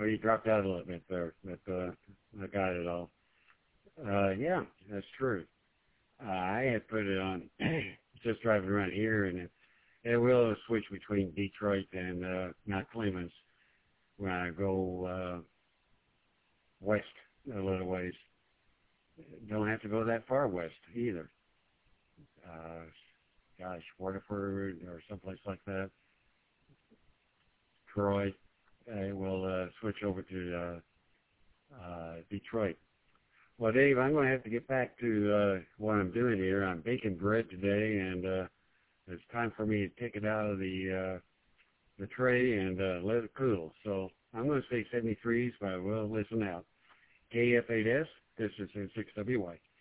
Oh, you dropped out a little bit there, but I got it all. Yeah, that's true. I had put it on just driving around here, and it will switch between Detroit and Mount Clemens when I go west a little ways. Don't have to go that far west either. Uh, Gosh, Waterford or someplace like that, Troy. It will switch over to Detroit. Well, Dave, I'm going to have to get back to what I'm doing here. I'm baking bread today, and it's time for me to take it out of the tray and let it cool. So I'm going to say 73s, but I will listen out. KF8S, this is 6WY.